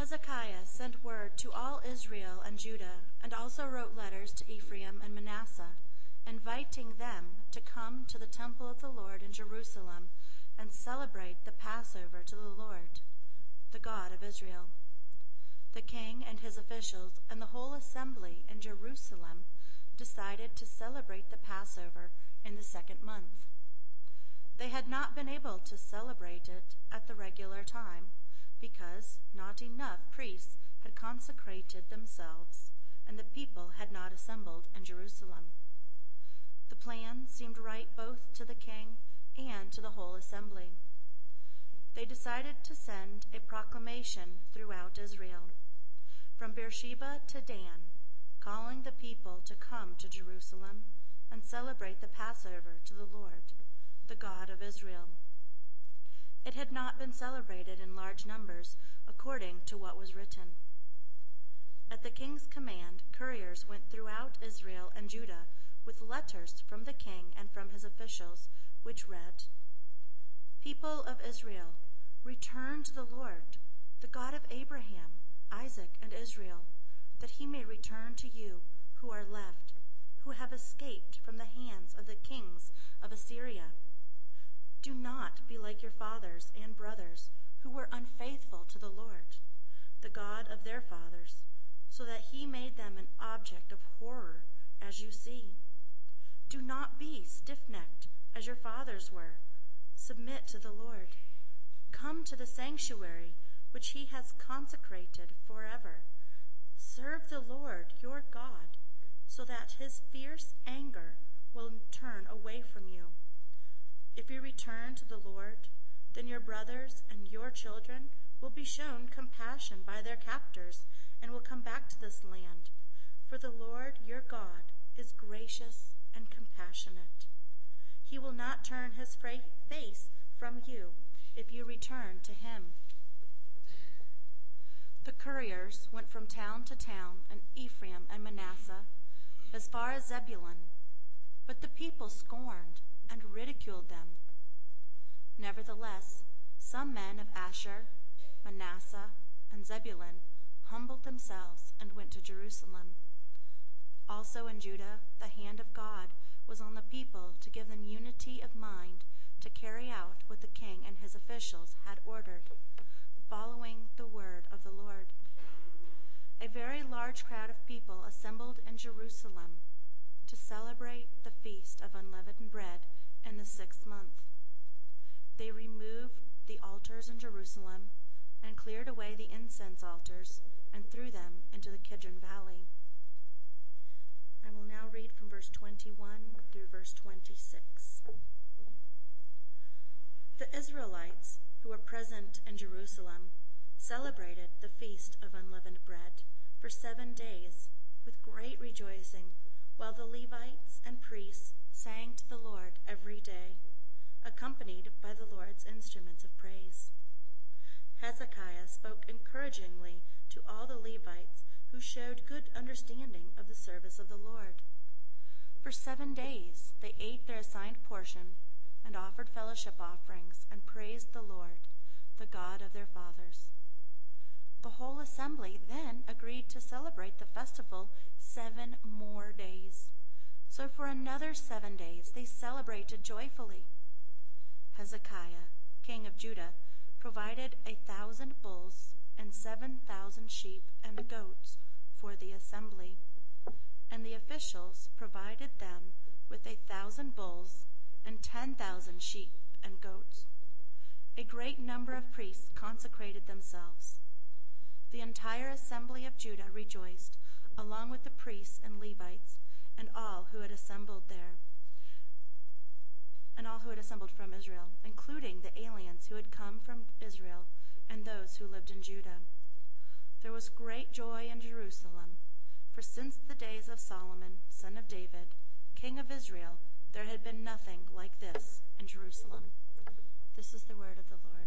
Hezekiah sent word to all Israel and Judah, and also wrote letters to Ephraim and Manasseh, inviting them to come to the temple of the Lord in Jerusalem and celebrate the Passover to the Lord, the God of Israel. The king and his officials and the whole assembly in Jerusalem decided to celebrate the Passover in the 2nd month. They had not been able to celebrate it at the regular time because not enough priests had consecrated themselves and the people had not assembled in Jerusalem. The plan seemed right both to the king and to the whole assembly. They decided to send a proclamation throughout Israel, from Beersheba to Dan, calling the people to come to Jerusalem and celebrate the Passover to the Lord, the God of Israel. It had not been celebrated in large numbers according to what was written. At the king's command, couriers went throughout Israel and Judah with letters from the king and from his officials, which read, "People of Israel, return to the Lord, the God of Abraham, Isaac, and Israel, that he may return to you who are left, who have escaped from the hands of the kings of Assyria. Do not be like your fathers and brothers, who were unfaithful to the Lord, the God of their fathers, so that he made them an object of horror, as you see. Do not be stiff-necked, as your fathers were. Submit to the Lord. Come to the sanctuary, which he has consecrated forever. Serve the Lord your God, so that his fierce anger will turn away from you. If you return to the Lord, then your brothers and your children will be shown compassion by their captors and will come back to this land, for the Lord your God is gracious and compassionate. He will not turn his face from you if you return to him." The couriers went from town to town in Ephraim and Manasseh, as far as Zebulun, but the people scorned and ridiculed them. Nevertheless, some men of Asher, Manasseh, and Zebulun humbled themselves and went to Jerusalem. Also in Judah, the hand of God was on the people to give them unity of mind to carry out what the king and his officials had ordered, following the word of the Lord. A very large crowd of people assembled in Jerusalem to celebrate the Feast of Unleavened Bread in the 6th month. They removed the altars in Jerusalem and cleared away the incense altars and threw them into the Kidron Valley. I will now read from verse 21 through verse 26. The Israelites who were present in Jerusalem celebrated the Feast of Unleavened Bread for 7 days with great rejoicing, while the Levites and priests sang to the Lord every day, accompanied by the Lord's instruments of praise. Hezekiah spoke encouragingly to all the Levites, who showed good understanding of the service of the Lord. For 7 days they ate their assigned portion and offered fellowship offerings and praised the Lord, the God of their fathers. The whole assembly then agreed to celebrate the festival 7 more days. So for another 7 days they celebrated joyfully. Hezekiah, king of Judah, provided 1,000 bulls and 7,000 sheep and goats for the assembly, and the officials provided them with 1,000 bulls and 10,000 sheep and goats. A great number of priests consecrated themselves. The entire assembly of Judah rejoiced, along with the priests and Levites, and all who had assembled there, and all who had assembled from Israel, including the aliens who had come from Israel and those who lived in Judah. There was great joy in Jerusalem, for since the days of Solomon, son of David, king of Israel, there had been nothing like this in Jerusalem. This is the word of the Lord.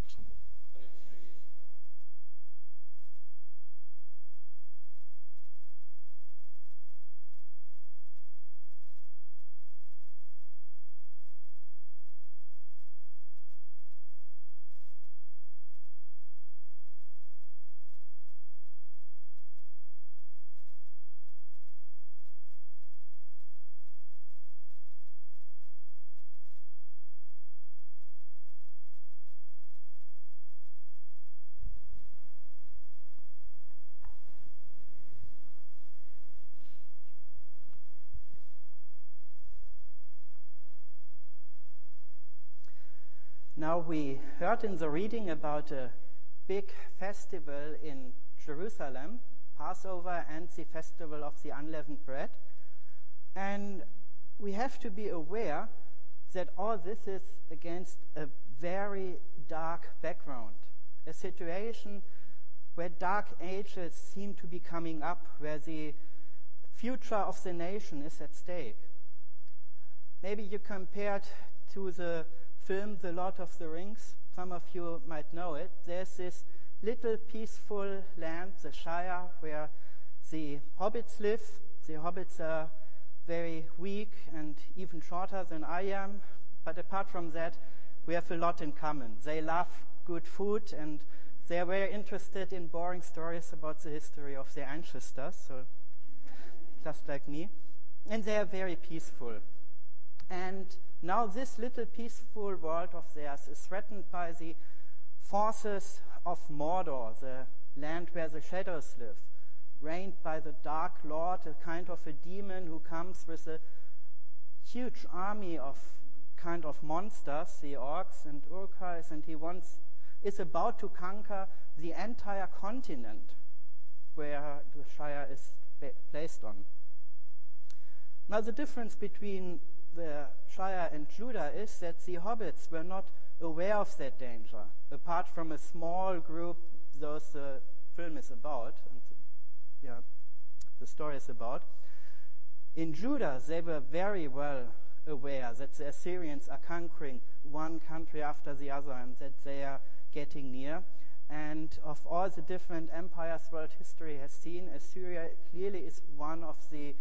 Now we heard in the reading about a big festival in Jerusalem, Passover and the festival of the unleavened bread. And we have to be aware that all this is against a very dark background, a situation where dark ages seem to be coming up, where the future of the nation is at stake. Maybe you compared to the film The Lord of the Rings. Some of you might know it. There's this little peaceful land, the Shire, where the hobbits live. The hobbits are very weak and even shorter than I am, but apart from that, we have a lot in common. They love good food, and they are very interested in boring stories about the history of their ancestors, so just like me. And they are very peaceful. And now this little peaceful world of theirs is threatened by the forces of Mordor, the land where the shadows live, reigned by the Dark Lord, a kind of a demon who comes with a huge army of kind of monsters, the orcs and urukais, and he is about to conquer the entire continent where the Shire is placed on. Now the difference between the Shire and Judah is that the hobbits were not aware of that danger, apart from a small group those the film is about, and the story is about. In Judah, they were very well aware that the Assyrians are conquering one country after the other and that they are getting near. And of all the different empires world history has seen, Assyria clearly is one of the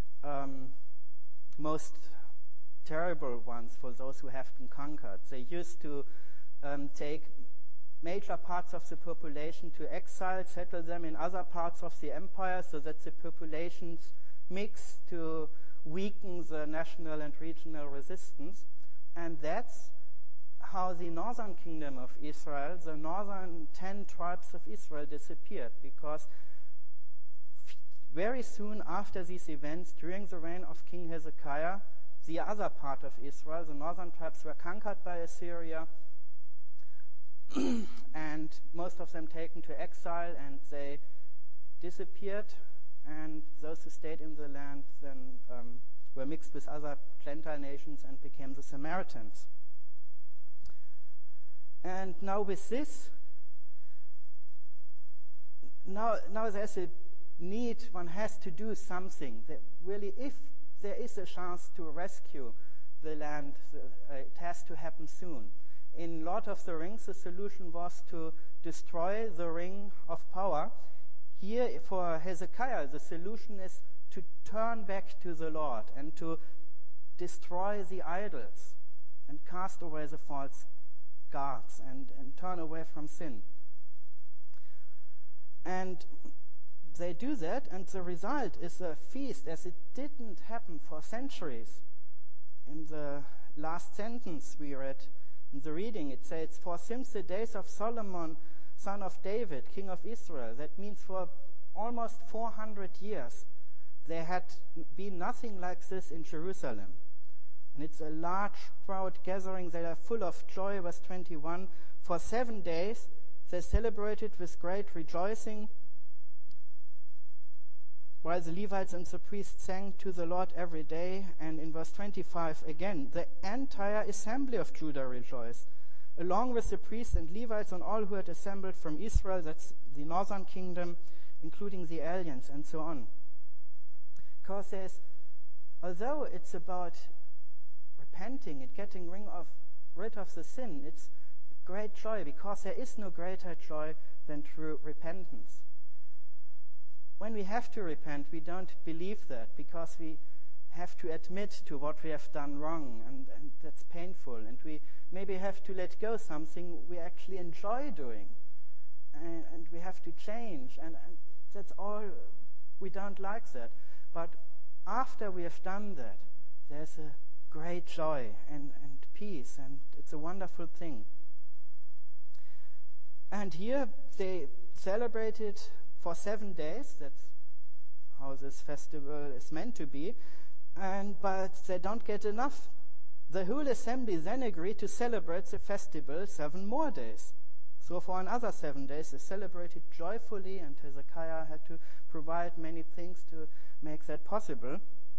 most terrible ones for those who have been conquered. They used to take major parts of the population to exile, settle them in other parts of the empire so that the populations mix to weaken the national and regional resistance. And that's how the northern kingdom of Israel, the northern 10 tribes of Israel, disappeared, because very soon after these events, during the reign of King Hezekiah, the other part of Israel, the northern tribes, were conquered by Assyria and most of them taken to exile, and they disappeared, and those who stayed in the land then were mixed with other Gentile nations and became the Samaritans. And now with this, now there's a need, one has to do something. That really, if there is a chance to rescue the land, it has to happen soon. In Lord of the Rings, the solution was to destroy the Ring of Power. Here, for Hezekiah, the solution is to turn back to the Lord and to destroy the idols and cast away the false gods and turn away from sin. And they do that, and the result is a feast as it didn't happen for centuries. In the last sentence we read in the reading, it says, "For since the days of Solomon, son of David, king of Israel," that means for almost 400 years, there had been nothing like this in Jerusalem. And it's a large crowd gathering. They are full of joy. Verse 21, "For 7 days they celebrated with great rejoicing, while the Levites and the priests sang to the Lord every day." And in verse 25 again, "The entire assembly of Judah rejoiced, along with the priests and Levites and all who had assembled from Israel," that's the northern kingdom, including the aliens, and so on. Because although it's about repenting and getting rid of the sin, it's great joy, because there is no greater joy than true repentance. When we have to repent, we don't believe that, because we have to admit to what we have done wrong, and that's painful, and we maybe have to let go something we actually enjoy doing, and we have to change, and that's all. We don't like that. But after we have done that, there's a great joy and peace, and it's a wonderful thing. And here they celebrated for 7 days. That's how this festival is meant to be. But they don't get enough. The whole assembly then agreed to celebrate the festival 7 more days. So for another 7 days they celebrated joyfully, and Hezekiah had to provide many things to make that possible.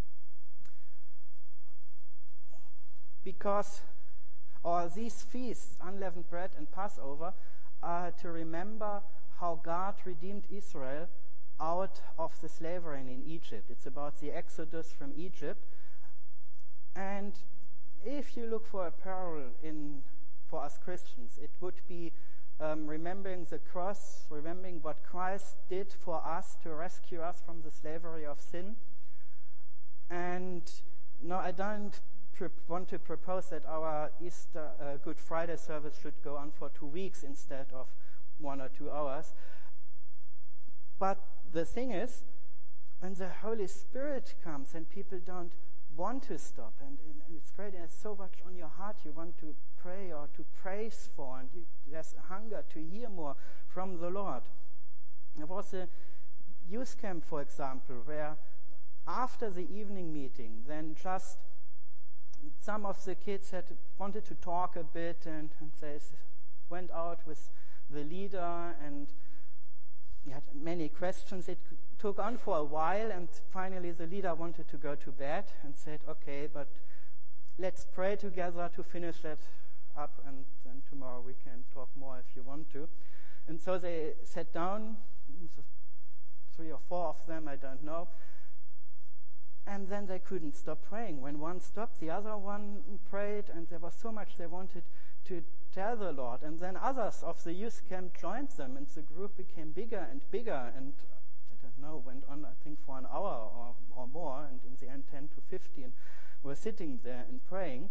Because these feasts, unleavened bread and Passover, are to remember how God redeemed Israel out of the slavery in Egypt. It's about the exodus from Egypt. And if you look for a parallel for us Christians, it would be remembering the cross, remembering what Christ did for us to rescue us from the slavery of sin. And no, I don't want to propose that our Easter Good Friday service should go on for 2 weeks instead of 1 or 2 hours. But the thing is, when the Holy Spirit comes and people don't want to stop, and it's great, and it's so much on your heart you want to pray or to praise for, and there's a hunger to hear more from the Lord. There was a youth camp, for example, where after the evening meeting, then just some of the kids wanted to talk a bit, and they went out with the leader, and he had many questions. It took on for a while, and finally the leader wanted to go to bed and said, okay, but let's pray together to finish that up, and then tomorrow we can talk more if you want to. And so they sat down, 3 or 4 of them, I don't know, and then they couldn't stop praying. When one stopped, the other one prayed, and there was so much they wanted to tell the Lord. And then others of the youth camp joined them, and the group became bigger and bigger, and I don't know, went on, I think, for an hour or more, and in the end 10 to 15 were sitting there and praying.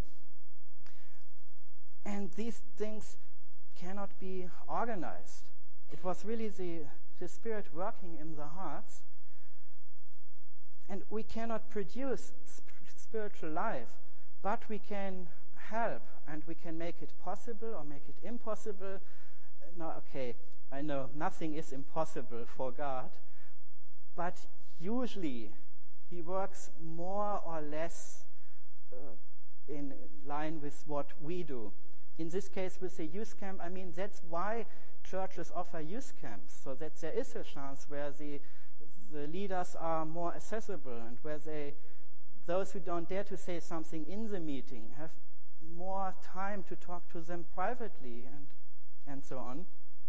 And these things cannot be organized. It was really the Spirit working in the hearts. And we cannot produce spiritual life, but we can help, and we can make it possible or make it impossible. Now, okay, I know nothing is impossible for God, but usually He works more or less in line with what we do. In this case, with the youth camp, I mean, that's why churches offer youth camps, so that there is a chance where the leaders are more accessible, and where those who don't dare to say something in the meeting have more time to talk to them privately, and so on.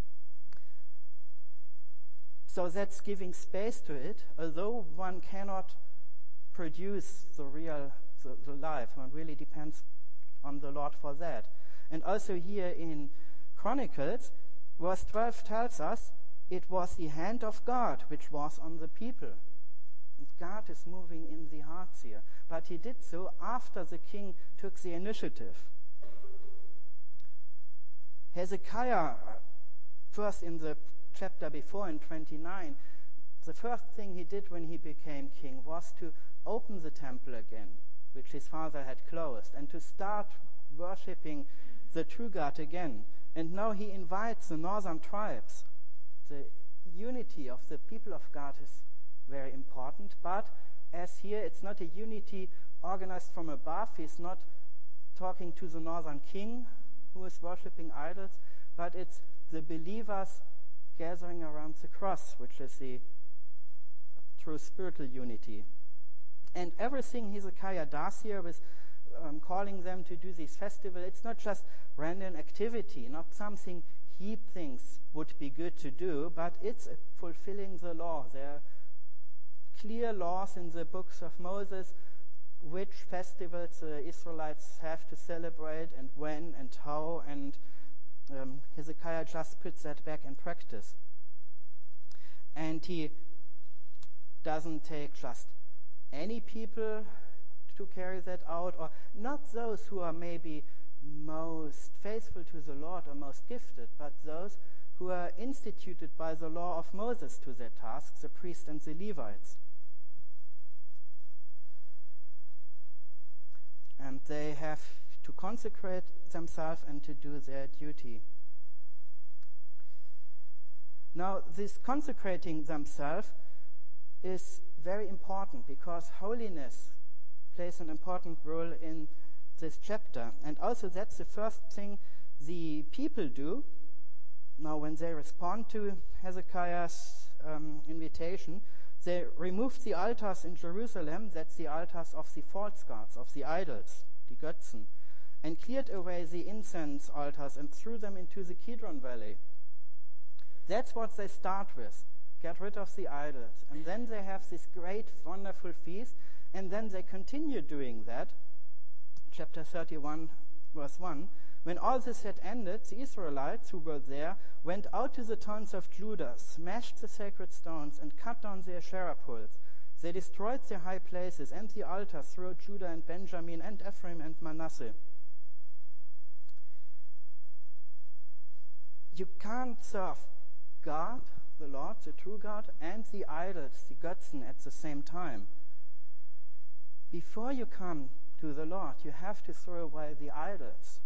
So that's giving space to it, although one cannot produce the life. One really depends on the Lord for that. And also here in Chronicles, verse 12 tells us it was the hand of God which was on the people. And God is moving in the hearts here. But He did so after the king took the initiative. Hezekiah, first in the chapter before, in 29, the first thing he did when he became king was to open the temple again, which his father had closed, and to start worshipping the true God again. And now he invites the northern tribes. The unity of the people of God is very important, but as here it's not a unity organized from above. He's not talking to the northern king who is worshipping idols, but it's the believers gathering around the cross, which is the true spiritual unity. And everything Hezekiah does here with calling them to do this festival, it's not just random activity, not something he thinks would be good to do, but it's fulfilling the law. There are clear laws in the books of Moses which festivals the Israelites have to celebrate and when and how, and Hezekiah just puts that back in practice. And he doesn't take just any people to carry that out, or not those who are maybe most faithful to the Lord or most gifted, but those who are instituted by the law of Moses to their tasks, the priests and the Levites. And they have to consecrate themselves and to do their duty. Now, this consecrating themselves is very important, because holiness plays an important role in this chapter. And also that's the first thing the people do. Now when they respond to Hezekiah's invitation, they removed the altars in Jerusalem, that's the altars of the false gods, of the idols, the Götzen, and cleared away the incense altars and threw them into the Kidron Valley. That's what they start with, get rid of the idols. And then they have this great, wonderful feast, and then they continue doing that. Chapter 31, verse 1. When all this had ended, the Israelites who were there went out to the towns of Judah, smashed the sacred stones, and cut down the Asherah poles. They destroyed the high places and the altars throughout Judah and Benjamin and Ephraim and Manasseh. You can't serve God, the Lord, the true God, and the idols, the Götzen, at the same time. Before you come to the Lord, you have to throw away the idols.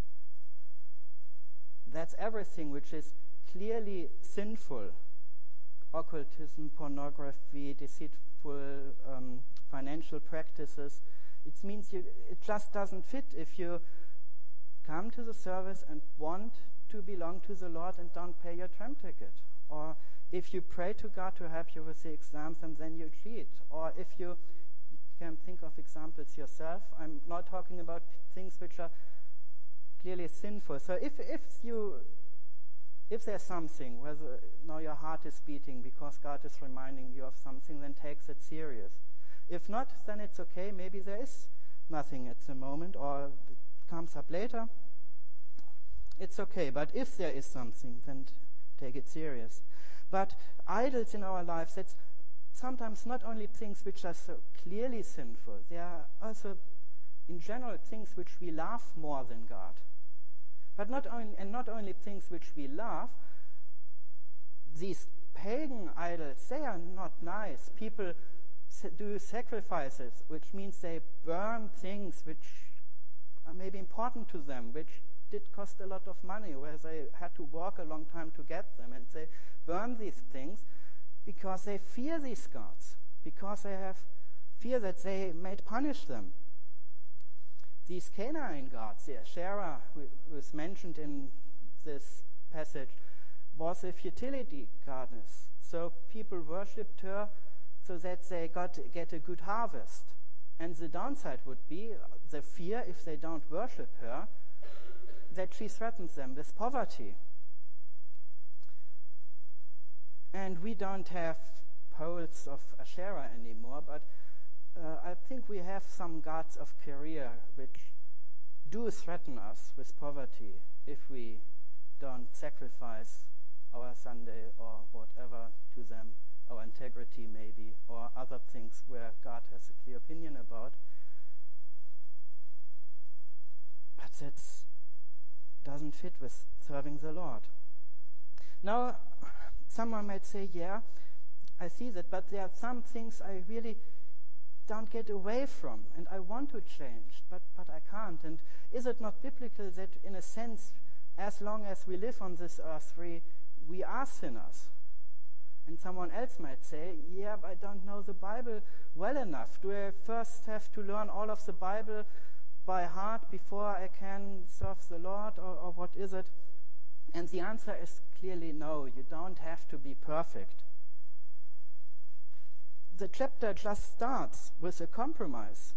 That's everything which is clearly sinful. Occultism, pornography, deceitful financial practices. It means it just doesn't fit if you come to the service and want to belong to the Lord and don't pay your tram ticket. Or if you pray to God to help you with the exams and then you cheat. Or if you can think of examples yourself. I'm not talking about things which are clearly sinful. So if there's something where now your heart is beating because God is reminding you of something, then take it serious. If not, then it's okay. Maybe there is nothing at the moment, or it comes up later. It's okay. But if there is something, then take it serious. But idols in our lives, that's sometimes not only things which are so clearly sinful. They are also, in general, things which we love more than God. But not only things which we love, these pagan idols, they are not nice. People do sacrifices, which means they burn things which are maybe important to them, which did cost a lot of money, where they had to walk a long time to get them. And they burn these things because they fear these gods, because they have fear that they might punish them. These Canaanite gods, the Asherah, who is mentioned in this passage, was a fertility goddess. So people worshipped her so that they get a good harvest. And the downside would be the fear, if they don't worship her, that she threatens them with poverty. And we don't have poles of Asherah anymore, but I think we have some gods of Korea which do threaten us with poverty if we don't sacrifice our Sunday or whatever to them, our integrity maybe, or other things where God has a clear opinion about. But that doesn't fit with serving the Lord. Now, someone might say, yeah, I see that, but there are some things I really don't get away from, and I want to change, but I can't. And is it not biblical that, in a sense, as long as we live on this earth, we are sinners? And someone else might say, yeah, but I don't know the Bible well enough. Do I first have to learn all of the Bible by heart before I can serve the Lord, or what is it? And the answer is clearly no. You don't have to be perfect. The chapter just starts with a compromise.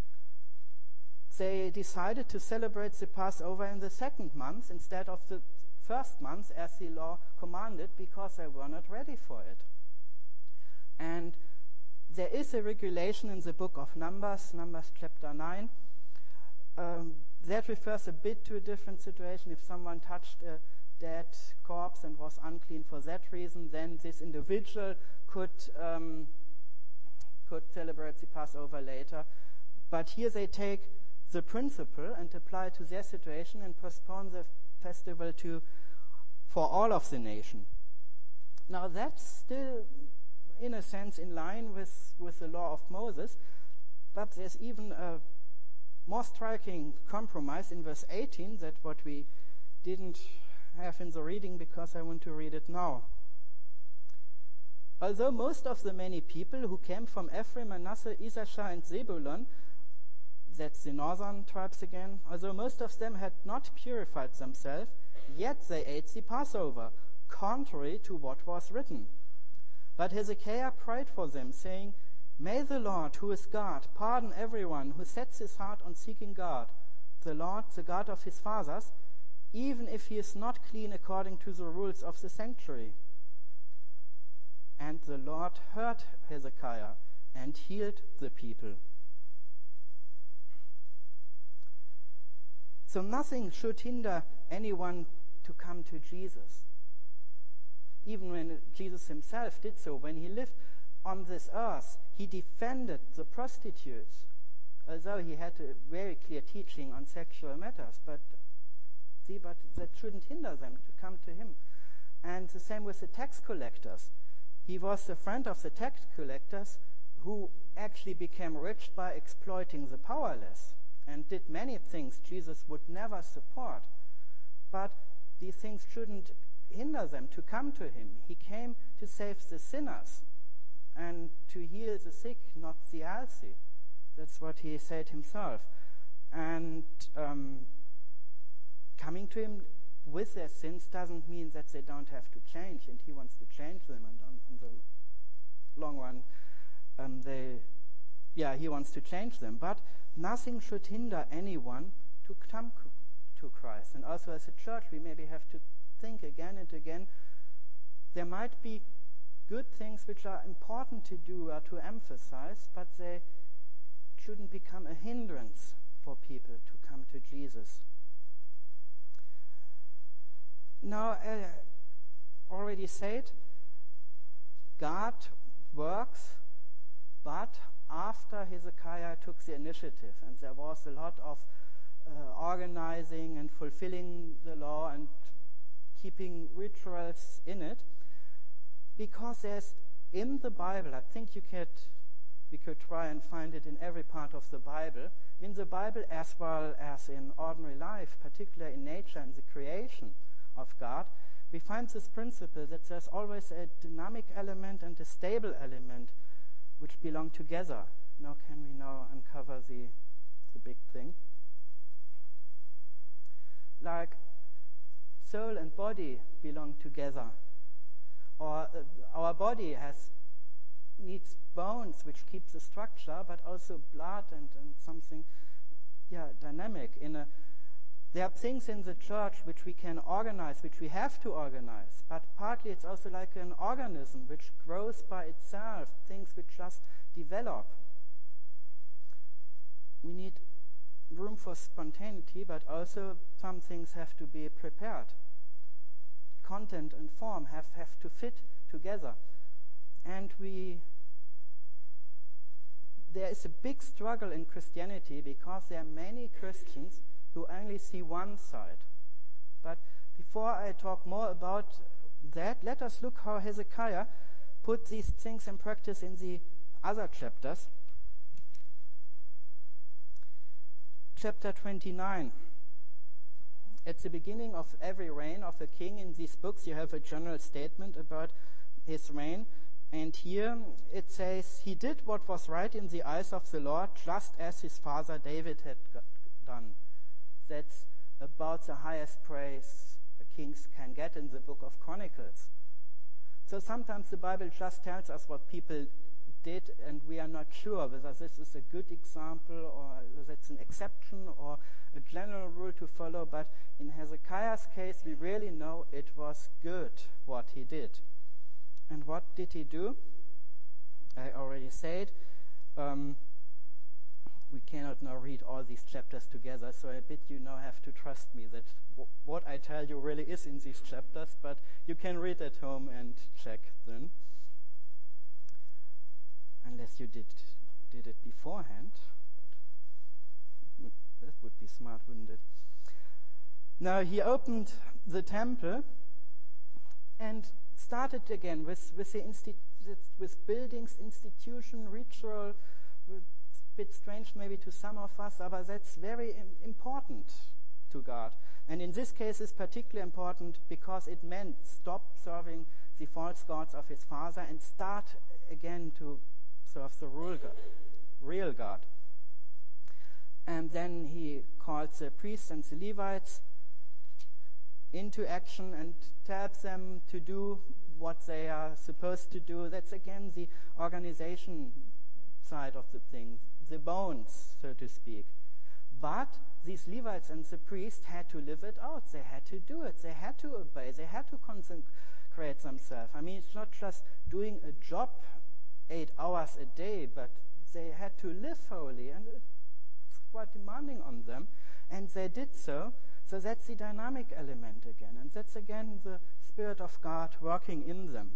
They decided to celebrate the Passover in the second month instead of the first month as the law commanded, because they were not ready for it. And there is a regulation in the book of Numbers chapter 9, that refers a bit to a different situation. If someone touched a dead corpse and was unclean for that reason, then this individual could celebrate the Passover later. But here they take the principle and apply it to their situation and postpone the festival for all of the nation. Now that's still, in a sense, in line with the law of Moses, but there's even a more striking compromise in verse 18, that what we didn't have in the reading because I want to read it now. Although most of the many people who came from Ephraim, Manasseh, Issachar, and Zebulun, that's the northern tribes again, although most of them had not purified themselves, yet they ate the Passover, contrary to what was written. But Hezekiah prayed for them, saying, "May the Lord, who is God, pardon everyone who sets his heart on seeking God, the Lord, the God of his fathers, even if he is not clean according to the rules of the sanctuary." And the Lord heard Hezekiah and healed the people. So nothing should hinder anyone to come to Jesus. Even when Jesus himself did so, when he lived on this earth, he defended the prostitutes, although he had a very clear teaching on sexual matters, but that shouldn't hinder them to come to him. And the same with the tax collectors. He was a friend of the tax collectors who actually became rich by exploiting the powerless and did many things Jesus would never support. But these things shouldn't hinder them to come to him. He came to save the sinners and to heal the sick, not the healthy. That's what he said himself. And coming to him with their sins doesn't mean that they don't have to change, and he wants to change them. And on the long run, he wants to change them. But nothing should hinder anyone to come to Christ. And also as a church, we maybe have to think again and again, there might be good things which are important to do or to emphasize, but they shouldn't become a hindrance for people to come to Jesus. Now, I already said, God works, but after Hezekiah took the initiative, and there was a lot of organizing and fulfilling the law and keeping rituals in it, because there's in the Bible, I think we could try and find it in every part of the Bible, in the Bible as well as in ordinary life, particularly in nature and the creation of God, we find this principle that there's always a dynamic element and a stable element which belong together. Now can we uncover the big thing? Like soul and body belong together. Or our body needs bones which keep the structure, but also blood and something dynamic. There are things in the church which we can organize, which we have to organize, but partly it's also like an organism which grows by itself, things which just develop. We need room for spontaneity, but also some things have to be prepared. Content and form have to fit together. And there is a big struggle in Christianity because there are many Christians who only see one side. But before I talk more about that, let us look how Hezekiah put these things in practice in the other chapters. Chapter 29. At the beginning of every reign of a king in these books, you have a general statement about his reign. And here it says, he did what was right in the eyes of the Lord, just as his father David had done. That's about the highest praise kings can get in the book of Chronicles. So sometimes the Bible just tells us what people did, and we are not sure whether this is a good example or whether it's an exception or a general rule to follow. But in Hezekiah's case, we really know it was good what he did. And what did he do? I already said, we cannot now read all these chapters together, so I bet you now have to trust me that what I tell you really is in these chapters, but you can read at home and check then. Unless you did it beforehand. That would be smart, wouldn't it? Now he opened the temple and started again with buildings, institution, ritual. A bit strange maybe to some of us, but that's very important to God. And in this case it's particularly important because it meant stop serving the false gods of his father and start again to serve the real God. And then he calls the priests and the Levites into action and tells them to do what they are supposed to do. That's again the organization side of the thing, the bones, so to speak. But these Levites and the priests had to live it out. They had to do it. They had to obey. They had to consecrate themselves. I mean, it's not just doing a job 8 hours a day, but they had to live holy, and it's quite demanding on them. And they did so. So that's the dynamic element again. And that's again the Spirit of God working in them.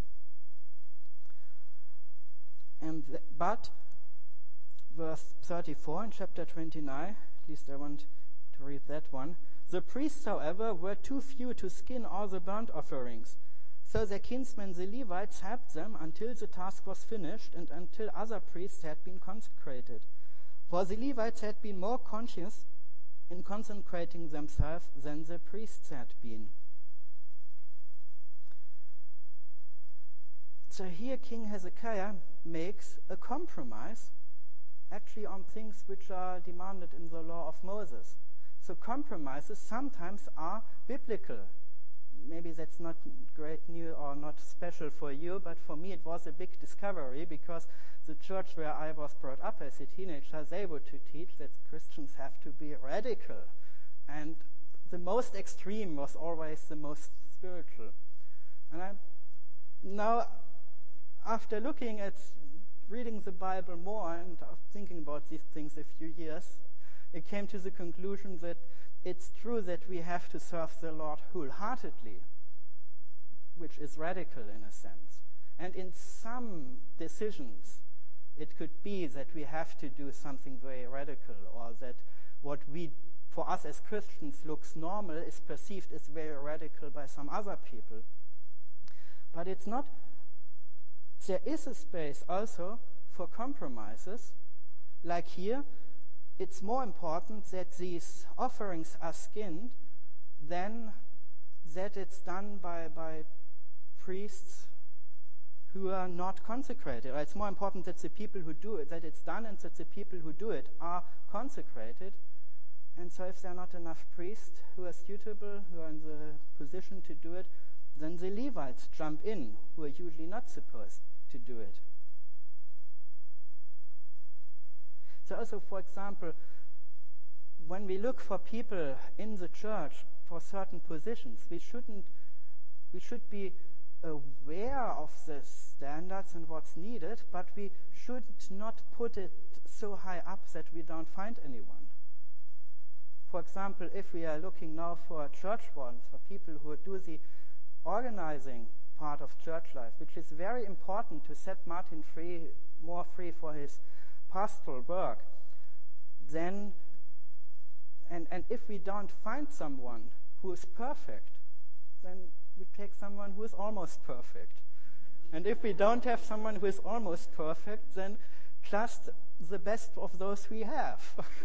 But verse 34 in chapter 29, at least I want to read that one. The priests, however, were too few to skin all the burnt offerings. So their kinsmen, the Levites, helped them until the task was finished and until other priests had been consecrated. For the Levites had been more conscious in consecrating themselves than the priests had been. So here King Hezekiah makes a compromise, actually on things which are demanded in the law of Moses. So compromises sometimes are biblical. Maybe that's not great news or not special for you, but for me it was a big discovery, because the church where I was brought up as a teenager, they were to teach that Christians have to be radical. And the most extreme was always the most spiritual. And now, after looking at reading the Bible more and thinking about these things a few years, it came to the conclusion that it's true that we have to serve the Lord wholeheartedly, which is radical in a sense. And in some decisions, it could be that we have to do something very radical, or that what for us as Christians looks normal is perceived as very radical by some other people. But it's not. There is a space also for compromises. Like here, it's more important that these offerings are skinned than that it's done by priests who are not consecrated. Or it's more important that the people who do it, that it's done, and that the people who do it are consecrated. And so if there are not enough priests who are suitable, who are in the position to do it, then the Levites jump in, who are usually not supposed to do it. So also, for example, when we look for people in the church for certain positions, we should be aware of the standards and what's needed, but we should not put it so high up that we don't find anyone. For example, if we are looking now for church wardens, for people who do the organizing part of church life, which is very important to set Martin more free for his pastoral work, then, and if we don't find someone who is perfect, then we take someone who is almost perfect. And if we don't have someone who is almost perfect, then just the best of those we have.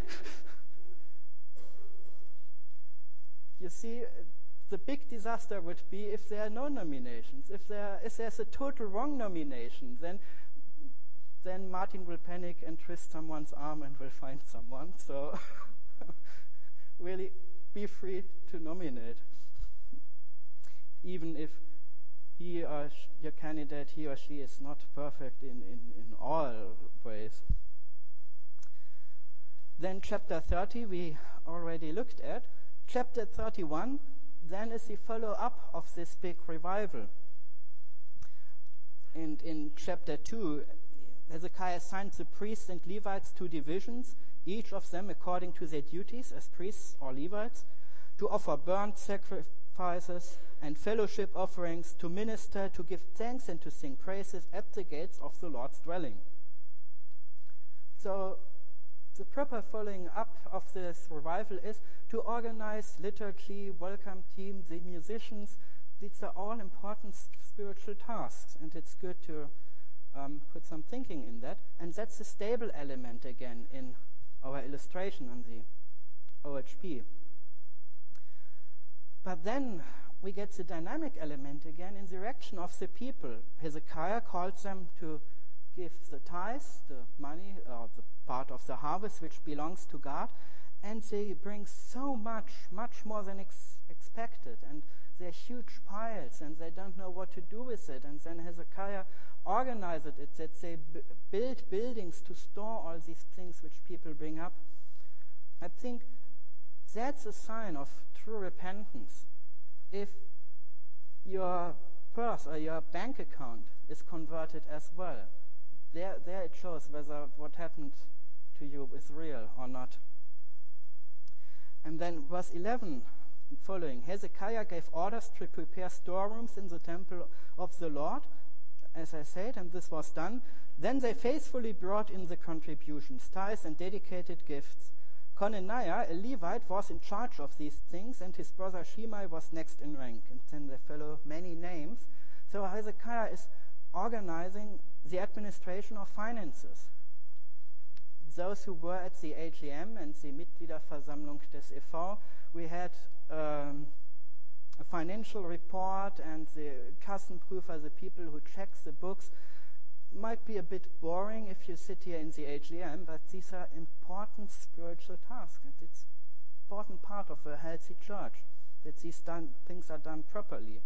You see, the big disaster would be if there are no nominations. If there's a total wrong nomination, then Martin will panic and twist someone's arm and will find someone. So really be free to nominate. Even if your candidate, he or she is not perfect in all ways. Then chapter 30 we already looked at. Chapter 31 then is the follow-up of this big revival. And in chapter 2, Hezekiah assigned the priests and Levites 2 divisions, each of them according to their duties as priests or Levites, to offer burnt sacrifices and fellowship offerings, to minister, to give thanks, and to sing praises at the gates of the Lord's dwelling. So the proper following up of this revival is to organize liturgy, welcome team, the musicians. These are all important spiritual tasks, and it's good to put some thinking in that. And that's a stable element again in our illustration on the OHP. But then we get the dynamic element again in the reaction of the people. Hezekiah calls them to give the tithes, the money, or the part of the harvest which belongs to God, and they bring so much more than expected, and they're huge piles, and they don't know what to do with it. And then Hezekiah organized it that they build buildings to store all these things which people bring up. I think that's a sign of true repentance. If your purse or your bank account is converted as well, there it shows whether what happened to you is real or not. And then verse 11 following, Hezekiah gave orders to prepare storerooms in the temple of the Lord, as I said, and this was done. Then they faithfully brought in the contributions, tithes, and dedicated gifts. Conaniah, a Levite, was in charge of these things, and his brother Shimei was next in rank. And then they follow many names. So Hezekiah is organizing the administration of finances. Those who were at the AGM and the Mitgliederversammlung des e.V., we had a financial report, and the Kassenprüfer, the people who check the books, might be a bit boring if you sit here in the AGM, but these are important spiritual tasks, and it's an important part of a healthy church that these things are done properly.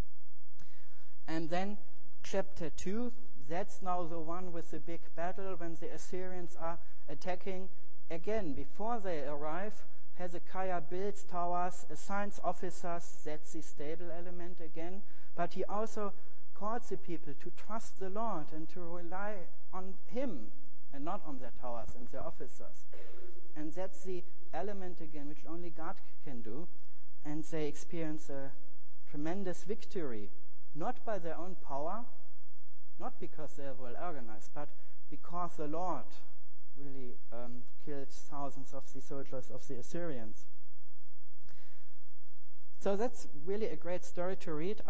And then chapter 2, that's now the one with the big battle when the Assyrians are attacking again. Before they arrive, Hezekiah builds towers, assigns officers, that's the stable element again, but he also calls the people to trust the Lord and to rely on him and not on their towers and their officers. And that's the element again which only God can do, and they experience a tremendous victory, not by their own power, not because they are well organized, but because the Lord really killed thousands of the soldiers of the Assyrians. So that's really a great story to read.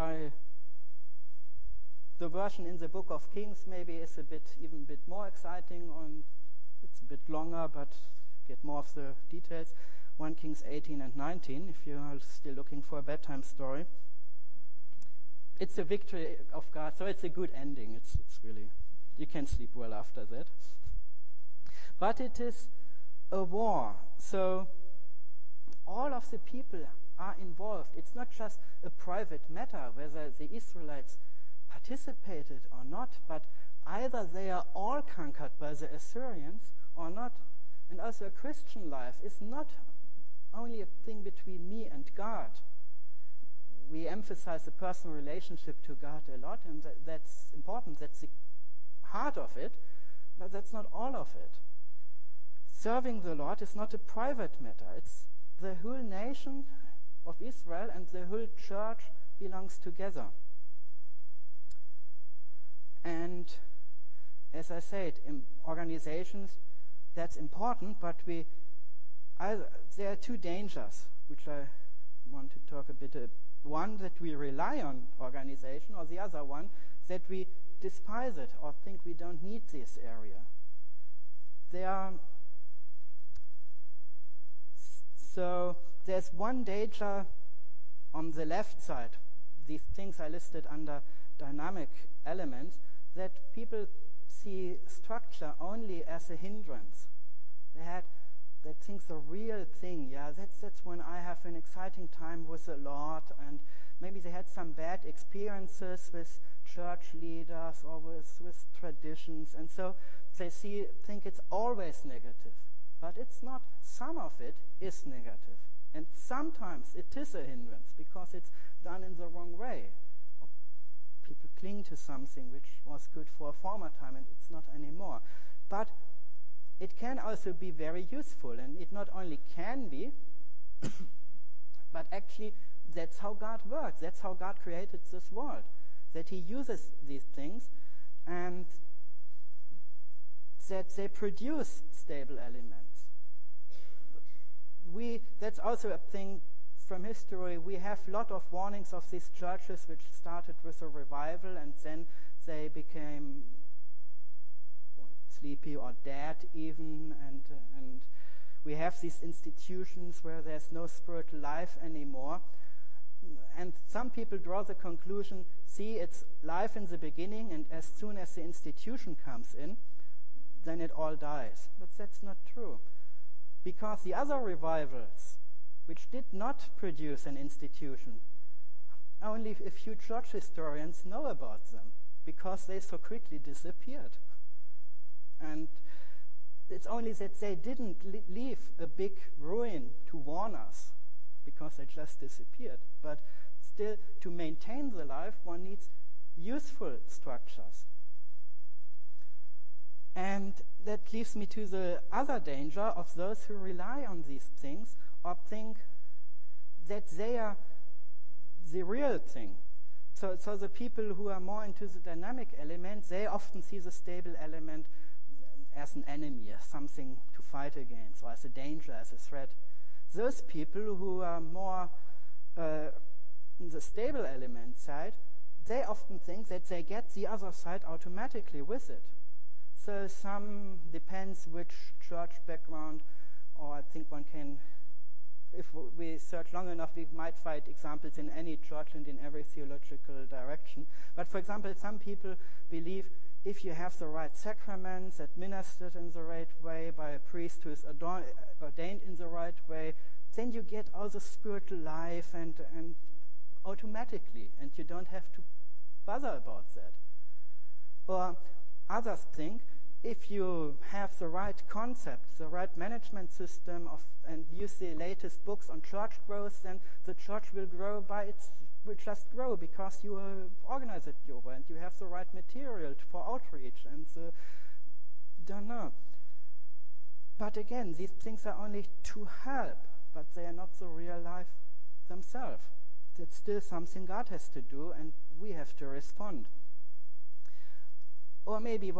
The version in the Book of Kings maybe is even a bit more exciting, and it's a bit longer, but get more of the details. 1 Kings 18 and 19, if you are still looking for a bedtime story. It's a victory of God, so it's a good ending. It's really, you can sleep well after that. But it is a war, so all of the people are involved. It's not just a private matter whether the Israelites participated or not, but either they are all conquered by the Assyrians or not. And also a Christian life is not only a thing between me and God. We emphasize the personal relationship to God a lot, and that's important. That's the heart of it, but that's not all of it. Serving the Lord is not a private matter. It's the whole nation of Israel and the whole church belongs together. And as I said, in organizations, that's important, but there are two dangers, which I want to talk a bit about. One, that we rely on organization, or the other one, that we despise it or think we don't need this area. So there's one danger on the left side. These things are listed under dynamic elements, that people see structure only as a hindrance. They think the real thing, that's when I have an exciting time with the Lord, and maybe they had some bad experiences with church leaders or with traditions, and so they think it's always negative. But it's not. Some of it is negative. And sometimes it is a hindrance because it's done in the wrong way. Or people cling to something which was good for a former time and it's not anymore. But it can also be very useful, and it not only can be, but actually that's how God works. That's how God created this world, that he uses these things and that they produce stable elements. That's also a thing from history. We have a lot of warnings of these churches which started with a revival and then they became sleepy or dead even, and we have these institutions where there's no spiritual life anymore. And some people draw the conclusion, see, it's life in the beginning, and as soon as the institution comes in, then it all dies. But that's not true. Because the other revivals, which did not produce an institution, only a few church historians know about them, because they so quickly disappeared. And it's only that they didn't leave a big ruin to warn us, because they just disappeared. But still, to maintain the life, one needs useful structures. And that leads me to the other danger of those who rely on these things or think that they are the real thing. So the people who are more into the dynamic element, they often see the stable element as an enemy, as something to fight against, or as a danger, as a threat. Those people who are more in the stable element side, they often think that they get the other side automatically with it. So some depends which church background, or I think one can, if we search long enough, we might find examples in any church and in every theological direction. But for example, some people believe if you have the right sacraments administered in the right way by a priest who is ordained in the right way, then you get all the spiritual life and automatically, and you don't have to bother about that. Or others think if you have the right concept, the right management system and use the latest books on church growth, then the church will grow will just grow because you organize it your way and you have the right material for outreach and don't know. But again, these things are only to help, but they are not the real life themselves. That's still something God has to do, and we have to respond. Or maybe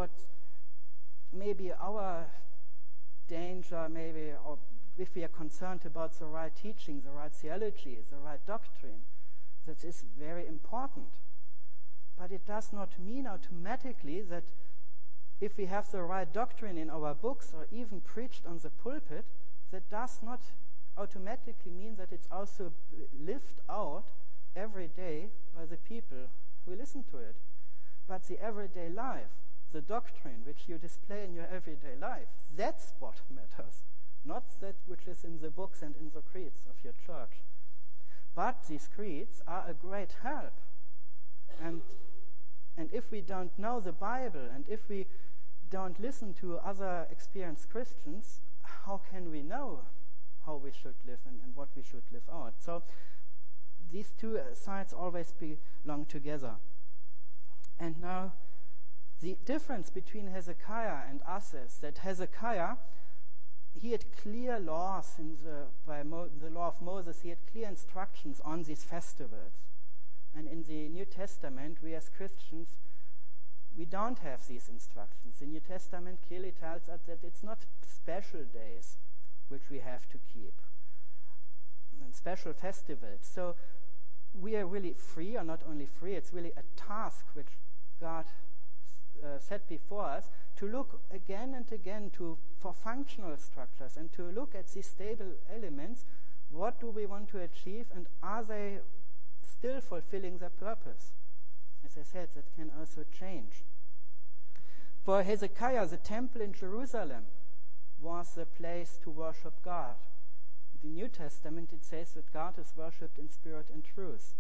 our danger, or if we are concerned about the right teaching, the right theology, the right doctrine, that is very important. But it does not mean automatically that if we have the right doctrine in our books or even preached on the pulpit, that does not automatically mean that it's also lived out every day by the people who listen to it. But the everyday life, the doctrine which you display in your everyday life, that's what matters, not that which is in the books and in the creeds of your church. But these creeds are a great help. And if we don't know the Bible, and if we don't listen to other experienced Christians, how can we know how we should live and what we should live out? So these two sides always belong together. And now the difference between Hezekiah and us is that Hezekiah, he had clear laws the law of Moses. He had clear instructions on these festivals. And in the New Testament, we as Christians, we don't have these instructions. The New Testament clearly tells us that it's not special days which we have to keep, and special festivals. So we are really free, or not only free, it's really a task which God set before us to look again and again for functional structures and to look at these stable elements. What do we want to achieve, and are they still fulfilling their purpose? As I said, that can also change. For Hezekiah, the temple in Jerusalem was the place to worship God. In the New Testament, it says that God is worshipped in spirit and truth.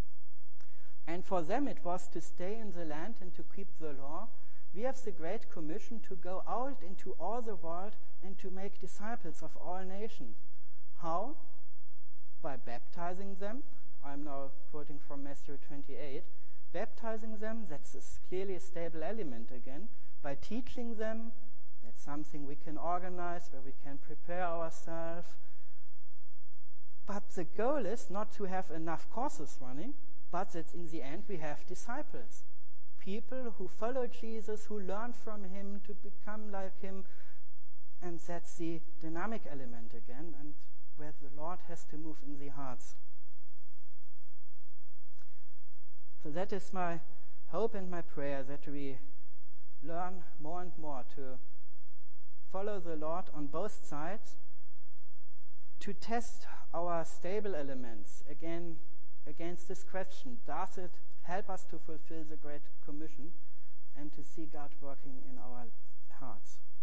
And for them, it was to stay in the land and to keep the law. We have the Great Commission to go out into all the world and to make disciples of all nations. How? By baptizing them. I'm now quoting from Matthew 28. Baptizing them, that's clearly a stable element again. By teaching them, that's something we can organize, where we can prepare ourselves. But the goal is not to have enough courses running, but that in the end we have disciples. People who follow Jesus, who learn from him to become like him. And that's the dynamic element again, and where the Lord has to move in the hearts. So that is my hope and my prayer, that we learn more and more to follow the Lord on both sides, to test our stable elements again against this question, does it help us to fulfill the Great Commission and to see God working in our hearts?